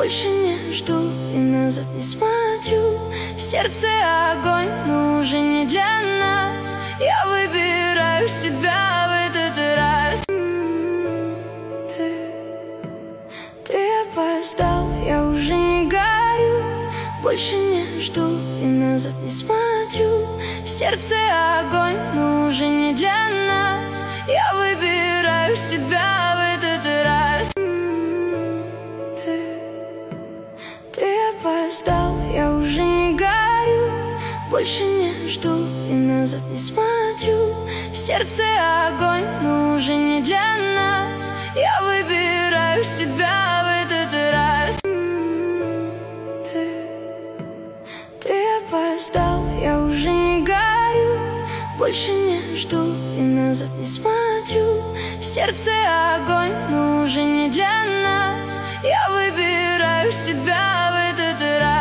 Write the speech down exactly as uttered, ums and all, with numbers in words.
больше не жду и назад не смотрю. В сердце огонь, но уже не для нас. Я выбираю себя в этот раз. Ты, ты опоздал, я уже не горю. Больше не жду и назад не смотрю. В сердце огонь, но уже не для нас. Я выбираю себя в этот раз. Ты, ты опоздал, я уже не горю. Больше не жду и назад не смотрю. В сердце огонь, но уже не для нас. Я выбираю себя в этот раз. Ты, ты опоздал, я уже не горю. Больше не жду и назад не смотрю. В сердце огонь, но уже не для нас. Я выбираю себя в этот раз.